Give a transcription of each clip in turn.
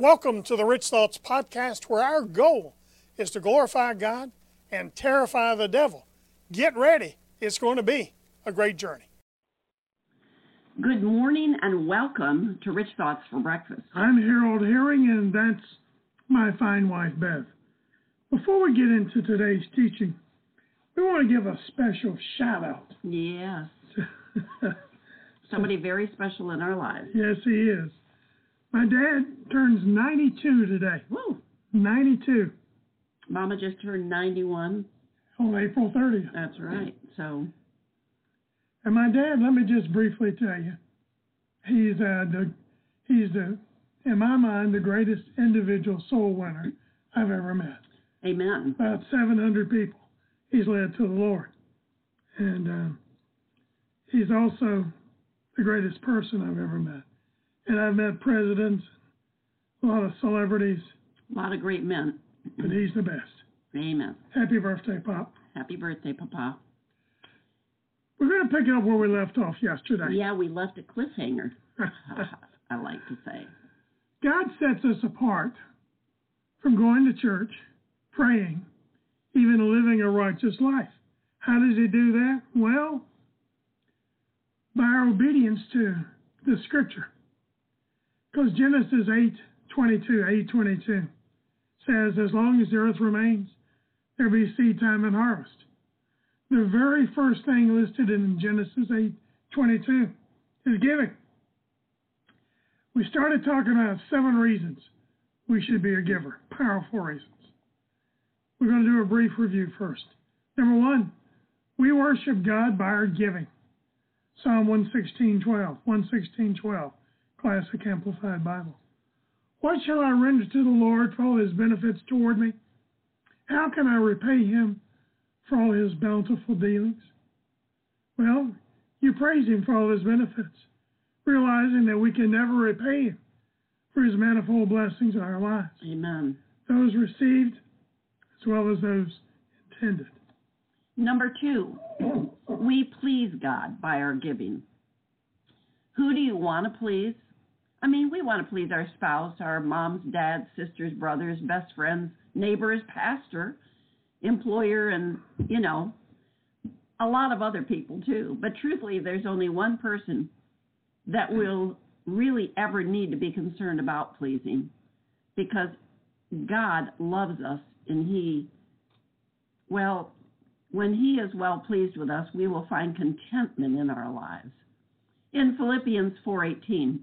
Welcome to the Rich Thoughts Podcast, where our goal is to glorify God and terrify the devil. Get ready. It's going to be a great journey. Good morning and welcome to Rich Thoughts for Breakfast. I'm Harold Herring, and that's my fine wife, Beth. Before we get into today's teaching, we want to give a special shout-out. Yes. Somebody very special in our lives. Yes, he is. My dad turns 92 today. Woo! 92. Mama just turned 91. On April 30th. That's right. So. And my dad, let me just briefly tell you, he's in my mind, the greatest individual soul winner I've ever met. Amen. About 700 people he's led to the Lord. And he's also the greatest person I've ever met. And I've met presidents, a lot of celebrities. A lot of great men. But he's the best. Amen. Happy birthday, Pop. Happy birthday, Papa. We're going to pick up where we left off yesterday. Yeah, we left a cliffhanger, I like to say. God sets us apart from going to church, praying, even living a righteous life. How does he do that? Well, by our obedience to the Scripture. Because Genesis 8:22 says, as long as the earth remains, there be seed time and harvest. The very first thing listed in Genesis 8:22 is giving. We started talking about 7 reasons we should be a giver, powerful reasons. We're going to do a brief review first. Number 1, we worship God by our giving. Psalm 116:12, Classic Amplified Bible. What shall I render to the Lord for all his benefits toward me? How can I repay him for all his bountiful dealings? Well, you praise him for all his benefits, realizing that we can never repay him for his manifold blessings in our lives. Amen. Those received as well as those intended. Number 2, we please God by our giving. Who do you want to please? I mean, we want to please our spouse, our moms, dads, sisters, brothers, best friends, neighbors, pastor, employer, and, a lot of other people too. But truthfully, there's only one person that will really ever need to be concerned about pleasing, because God loves us, and when he is well pleased with us, we will find contentment in our lives. In Philippians 4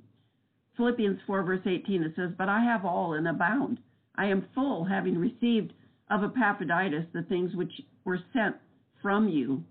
verse 18, it says, but I have all and abound. I am full, having received of Epaphroditus the things which were sent from you,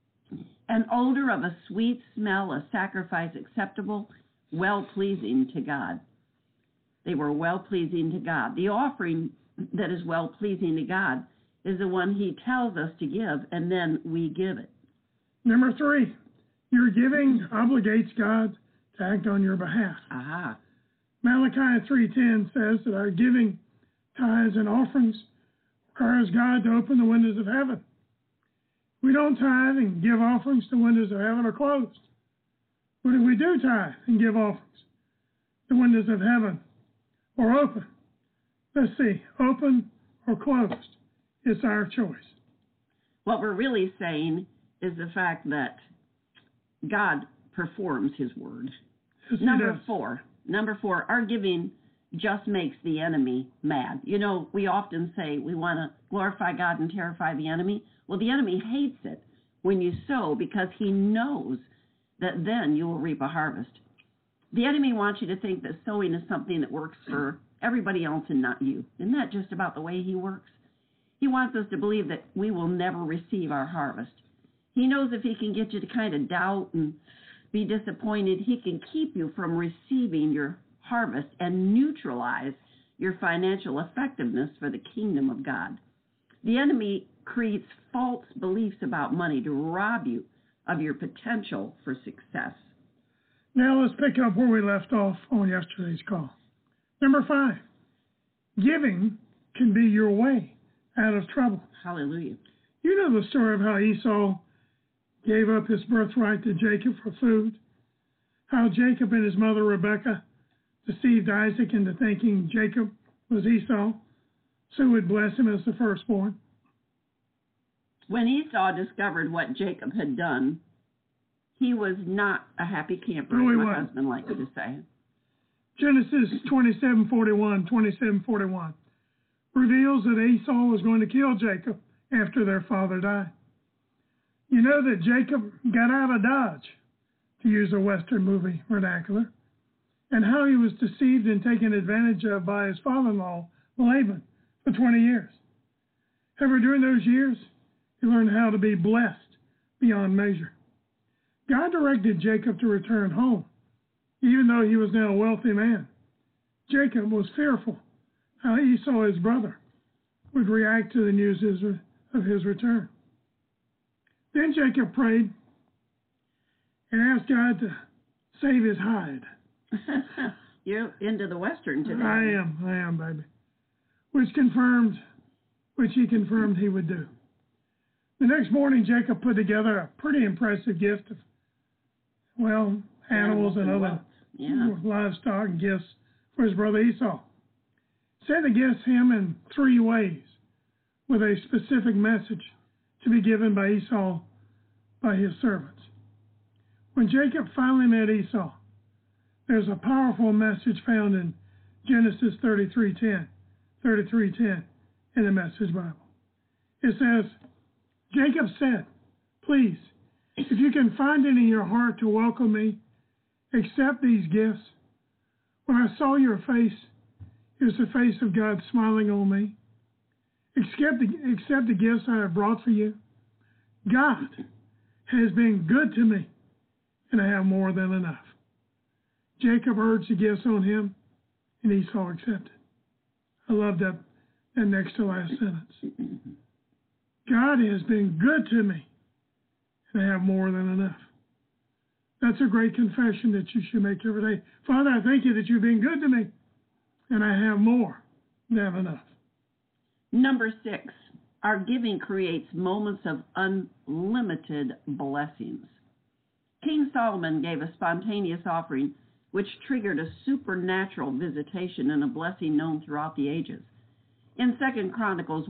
an odor of a sweet smell, a sacrifice acceptable, well-pleasing to God. They were well-pleasing to God. The offering that is well-pleasing to God is the one he tells us to give, and then we give it. Number 3, your giving obligates God to act on your behalf. Aha. Malachi 3:10 says that our giving, tithes, and offerings requires God to open the windows of heaven. We don't tithe and give offerings, the windows of heaven are closed. But if we do tithe and give offerings, the windows of heaven are open. Let's see, open or closed. It's our choice. What we're really saying is the fact that God performs his word. Yes, Number four, our giving just makes the enemy mad. We often say we want to glorify God and terrify the enemy. Well, the enemy hates it when you sow, because he knows that then you will reap a harvest. The enemy wants you to think that sowing is something that works for everybody else and not you. Isn't that just about the way he works? He wants us to believe that we will never receive our harvest. He knows if he can get you to kind of doubt and be disappointed, he can keep you from receiving your harvest and neutralize your financial effectiveness for the kingdom of God. The enemy creates false beliefs about money to rob you of your potential for success. Now let's pick up where we left off on yesterday's call. Number 5, giving can be your way out of trouble. Hallelujah. You know the story of how Esau gave up his birthright to Jacob for food, how Jacob and his mother Rebekah deceived Isaac into thinking Jacob was Esau, so would bless him as the firstborn. When Esau discovered what Jacob had done, he was not a happy camper, as my husband likes to say. Genesis 27:41 reveals that Esau was going to kill Jacob after their father died. You know that Jacob got out of Dodge, to use a Western movie vernacular, and how he was deceived and taken advantage of by his father-in-law, Laban, for 20 years. However, during those years, he learned how to be blessed beyond measure. God directed Jacob to return home, even though he was now a wealthy man. Jacob was fearful how Esau, his brother, would react to the news of his return. Then Jacob prayed and asked God to save his hide. You're into the Western today. I am, baby. Which he confirmed he would do. The next morning, Jacob put together a pretty impressive gift of, animals and other livestock and gifts for his brother Esau. Sent the gifts him in 3 ways, with a specific message to be given by Esau by his servants. When Jacob finally met Esau, there's a powerful message found in Genesis 33:10 in the Message Bible. It says, Jacob said, "Please, if you can find it in your heart to welcome me, accept these gifts. When I saw your face, it was the face of God smiling on me. Accept the gifts I have brought for you. God has been good to me, and I have more than enough." Jacob urged the gifts on him, and Esau accepted. I love that next to last sentence. God has been good to me, and I have more than enough. That's a great confession that you should make every day. Father, I thank you that you've been good to me, and I have more than enough. Number 6, our giving creates moments of unlimited blessings. King Solomon gave a spontaneous offering which triggered a supernatural visitation and a blessing known throughout the ages. In 2 Chronicles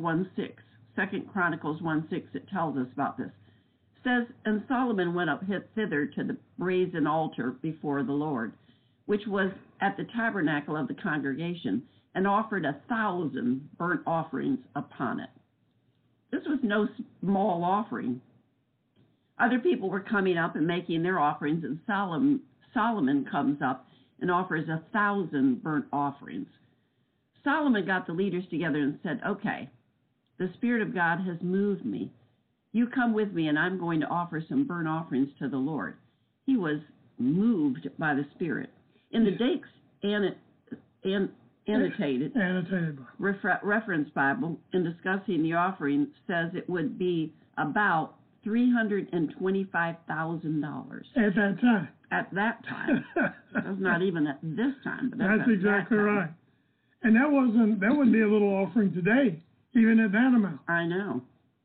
1:6, it tells us about this. It says, "And Solomon went up thither to the brazen altar before the Lord, which was at the tabernacle of the congregation, and offered 1,000 burnt offerings upon it." This was no small offering. Other people were coming up and making their offerings, and Solomon comes up and offers 1,000 burnt offerings. Solomon got the leaders together and said, "Okay, the Spirit of God has moved me. You come with me, and I'm going to offer some burnt offerings to the Lord." He was moved by the Spirit. In the Dake's annotated reference Bible, in discussing the offering, says it would be about $325,000. At that time. At that time. That's not even at this time. But that's exactly right. And that would be a little offering today, even at that amount. I know.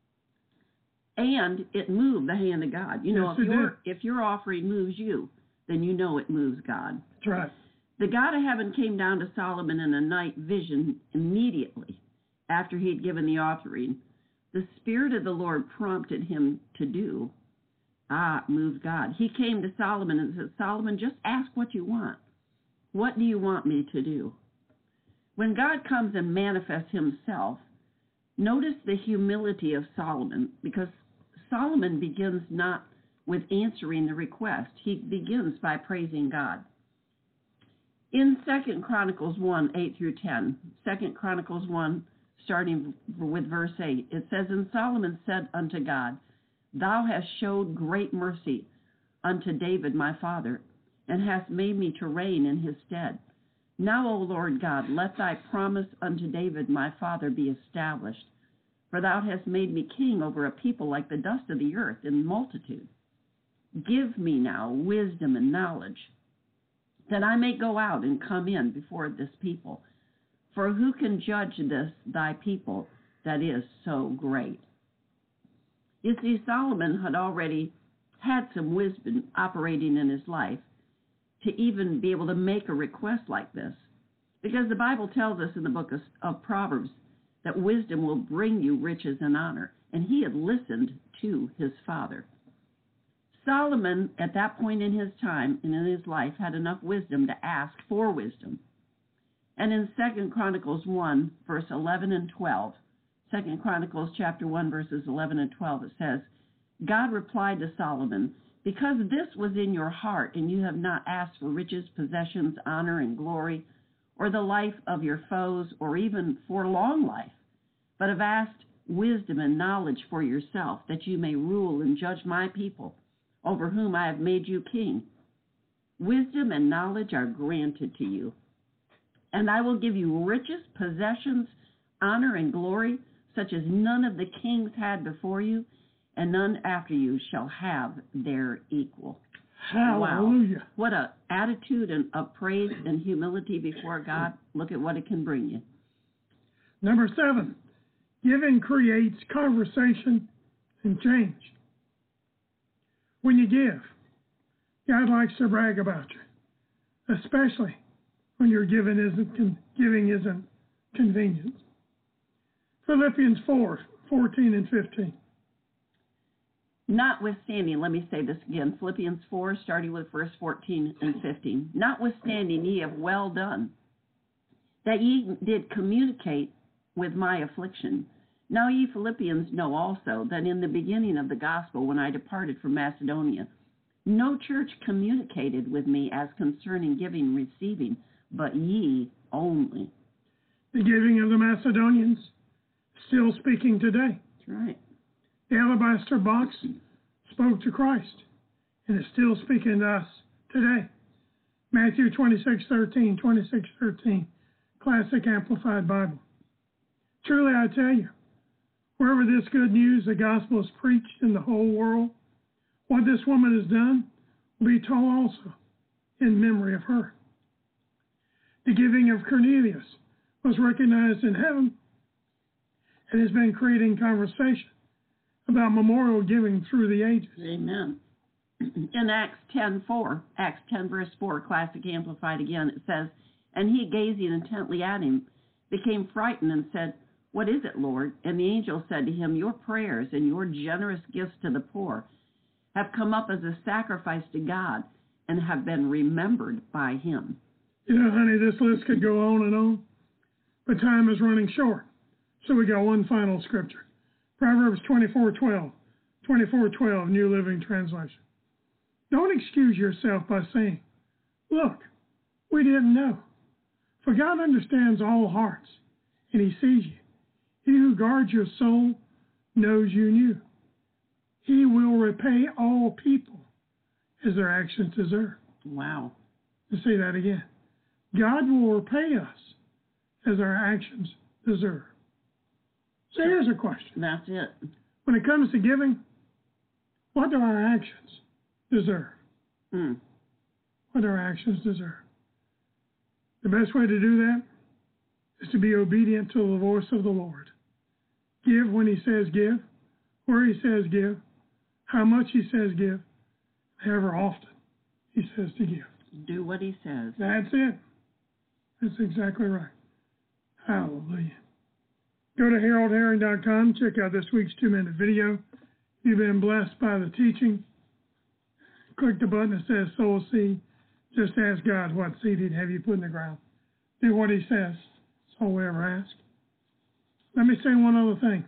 And it moved the hand of God. You know, if your offering moves you, then you know it moves God. That's right. The God of heaven came down to Solomon in a night vision immediately after he had given the offering. The Spirit of the Lord prompted him to do. Moved God. He came to Solomon and said, "Solomon, just ask what you want. What do you want me to do?" When God comes and manifests himself, notice the humility of Solomon, because Solomon begins not with answering the request. He begins by praising God. In 2 Chronicles 1:8-10, 2 Chronicles 1, starting with verse 8, it says, "And Solomon said unto God, Thou hast showed great mercy unto David my father, and hast made me to reign in his stead. Now, O Lord God, let thy promise unto David my father be established, for thou hast made me king over a people like the dust of the earth in multitude. Give me now wisdom and knowledge, that I may go out and come in before this people. For who can judge this thy people that is so great?" You see, Solomon had already had some wisdom operating in his life. to even be able to make a request like this. Because the Bible tells us in the book of Proverbs that wisdom will bring you riches and honor. And he had listened to his father. Solomon, at that point in his time and in his life, had enough wisdom to ask for wisdom. And in 2 Chronicles 1, verse 11 and 12, 2 Chronicles chapter 1, verses 11 and 12, it says, God replied to Solomon, because this was in your heart, and you have not asked for riches, possessions, honor, and glory, or the life of your foes, or even for long life, but have asked wisdom and knowledge for yourself, that you may rule and judge my people, over whom I have made you king. Wisdom and knowledge are granted to you, and I will give you riches, possessions, honor, and glory, such as none of the kings had before you, and none after you shall have their equal. Hallelujah. Wow. What an attitude of praise and humility before God. Look at what it can bring you. Number 7, giving creates conversation and change. When you give, God likes to brag about you, especially when your giving isn't convenient. Philippians 4:14 and 15. Notwithstanding, let me say this again, Philippians 4, starting with verse 14 and 15. Notwithstanding, ye have well done, that ye did communicate with my affliction. Now ye Philippians know also that in the beginning of the gospel, when I departed from Macedonia, no church communicated with me as concerning giving and receiving, but ye only. The giving of the Macedonians, still speaking today. That's right. The alabaster box spoke to Christ and is still speaking to us today. Matthew 26:13, 26:13, Classic Amplified Bible. Truly I tell you, wherever this good news, the gospel, is preached in the whole world, what this woman has done will be told also in memory of her. The giving of Cornelius was recognized in heaven and has been creating conversation about memorial giving through the ages. Amen. In Acts 10 verse 4, Classic Amplified again, it says, and he, gazing intently at him, became frightened and said, what is it, Lord? And the angel said to him, your prayers and your generous gifts to the poor have come up as a sacrifice to God and have been remembered by him. You know, honey, this list could go on and on, but time is running short. So we got one final scripture. Proverbs 24:12, New Living Translation. Don't excuse yourself by saying, look, we didn't know. For God understands all hearts, and he sees you. He who guards your soul knows you knew. He will repay all people as their actions deserve. Wow. Let's say that again. God will repay us as our actions deserve. So here's a question. That's it. When it comes to giving, what do our actions deserve? What do our actions deserve? The best way to do that is to be obedient to the voice of the Lord. Give when he says give, where he says give, how much he says give, however often he says to give. Do what he says. That's it. That's exactly right. Hallelujah. Go to HaroldHerring.com. Check out this week's 2-minute video. You've been blessed by the teaching. Click the button that says sow a seed. Just ask God what seed he'd have you put in the ground. Do what he says. That's all we ever ask. Let me say one other thing.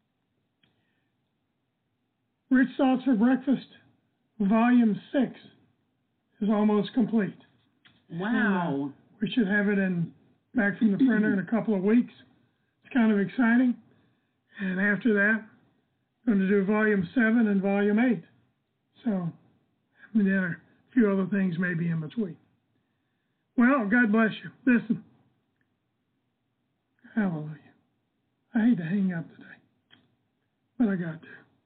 Rich Thoughts for Breakfast, Volume 6 is almost complete. Wow. And, we should have it back from the printer in a couple of weeks. It's kind of exciting. And after that, I'm going to do Volume 7 and Volume 8. So, and then a few other things maybe in between. Well, God bless you. Listen. Hallelujah. I hate to hang up today, but I got to.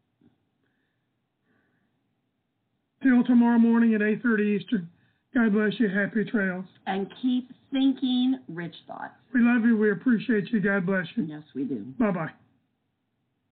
Till tomorrow morning at 8:30 Eastern. God bless you. Happy trails. And keep thinking rich thoughts. We love you. We appreciate you. God bless you. Yes, we do. Bye-bye.